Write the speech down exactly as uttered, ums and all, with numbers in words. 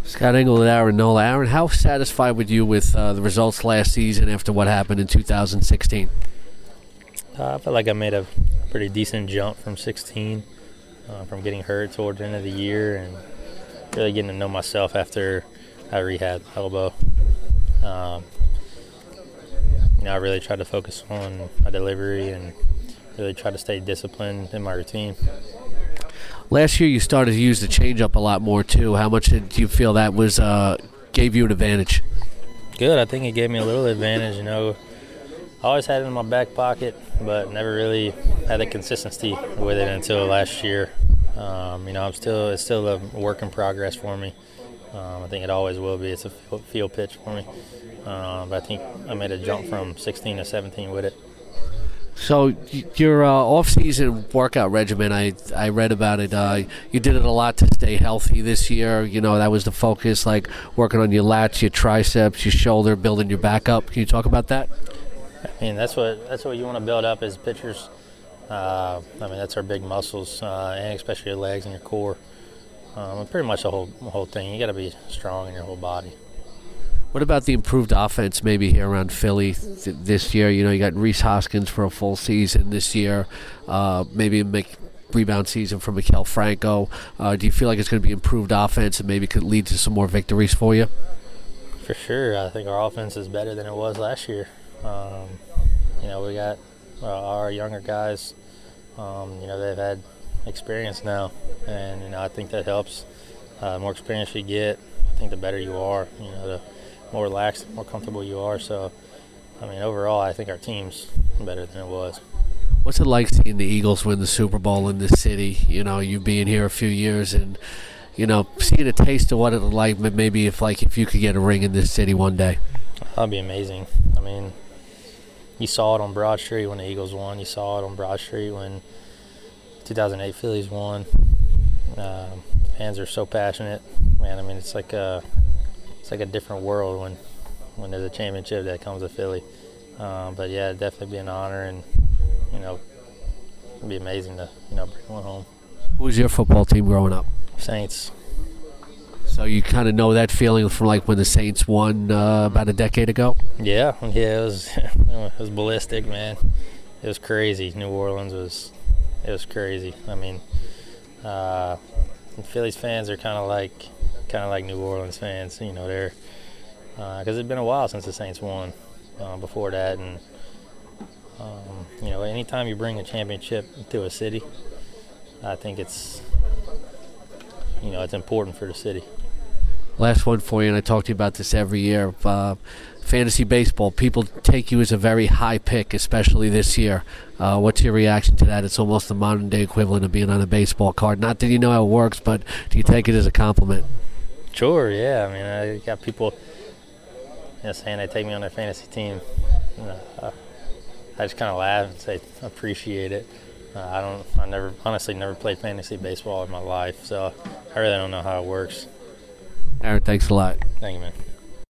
Scott Engel and Aaron Nola. Aaron, how satisfied were you with uh, the results last season after what happened in two thousand sixteen? Uh, I felt like I made a pretty decent jump from sixteen, uh, from getting hurt towards the end of the year and really getting to know myself after I rehab elbow. Um, you know, I really tried to focus on my delivery and really try to stay disciplined in my routine. Last year you started to use the changeup a lot more too. How much did you feel that was uh, gave you an advantage? Good. I think it gave me a little advantage. You know, I always had it in my back pocket, but never really had the consistency with it until last year. Um, you know, I'm still it's still a work in progress for me. Um, I think it always will be. It's a field pitch for me. Um, but I think I made a jump from sixteen to seventeen with it. So your uh, off-season workout regimen, I I read about it. Uh, you did it a lot to stay healthy this year. You know, that was the focus, like working on your lats, your triceps, your shoulder, building your back up. Can you talk about that? I mean, that's what that's what you want to build up as pitchers. Uh, I mean, that's our big muscles, uh, and especially your legs and your core. Um, pretty much the whole the whole thing. You got to be strong in your whole body. What about the improved offense maybe here around Philly th- this year? You know, you got Rhys Hoskins for a full season this year, uh, maybe a make rebound season for Maikel Franco. Uh, do you feel like it's going to be improved offense and maybe could lead to some more victories for you? For sure. I think our offense is better than it was last year. Um, you know, we got uh, our younger guys, um, you know, they've had experience now, and, you know, I think that helps. Uh, the more experience you get, I think the better you are, you know, the more relaxed, more comfortable you are. So, I mean, overall, I think our team's better than it was. What's it like seeing the Eagles win the Super Bowl in this city? You know, you being here a few years and, you know, seeing a taste of what it would like, maybe if, like, if you could get a ring in this city one day. That'd be amazing. I mean, you saw it on Broad Street when the Eagles won. You saw it on Broad Street when two thousand eight Phillies won. Uh, fans are so passionate. Man, I mean, it's like a, it's like a different world when, when there's a championship that comes to Philly. Um, but, yeah, it'd definitely be an honor, and, you know, it'd be amazing to, you know, bring one home. Who was your football team growing up? Saints. So you kind of know that feeling from like when the Saints won uh, about a decade ago? Yeah, yeah, it was it was ballistic, man. It was crazy. New Orleans was it was crazy. I mean, uh, Phillies fans are kind of like kind of like New Orleans fans. You know, they're because uh, it's been a while since the Saints won. Uh, before that, and um, you know, anytime you bring a championship to a city, I think it's you know it's important for the city. Last one for you, and I talk to you about this every year. Uh, fantasy baseball, people take you as a very high pick, especially this year. Uh, what's your reaction to that? It's almost the modern-day equivalent of being on a baseball card. Not that you know how it works, but do you take it as a compliment? Sure, yeah. I mean, I got people you know, saying they take me on their fantasy team. You know, uh, I just kind of laugh and say, appreciate it. Uh, I don't, I never, honestly never played fantasy baseball in my life, so I really don't know how it works. Aaron, thanks a lot. Thank you, man.